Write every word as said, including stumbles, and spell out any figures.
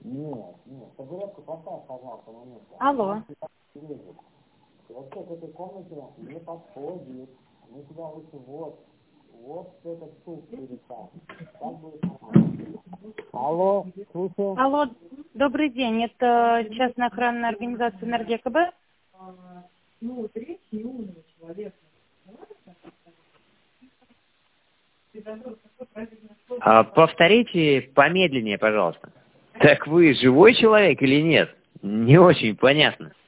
Нет, нет, табуретку поставь, пожалуйста, на место. Алло. Вообще к этой комнате не подходит. Мы сюда лучше вот, вот этот стул переставим. Так будет нормально. Алло, слушаю. Алло, добрый день. Это частная охранная организация ЭнергияКБ? Ну, вот речь не умного человека. А, повторите помедленнее, пожалуйста. Так вы живой человек или нет? Не очень понятно.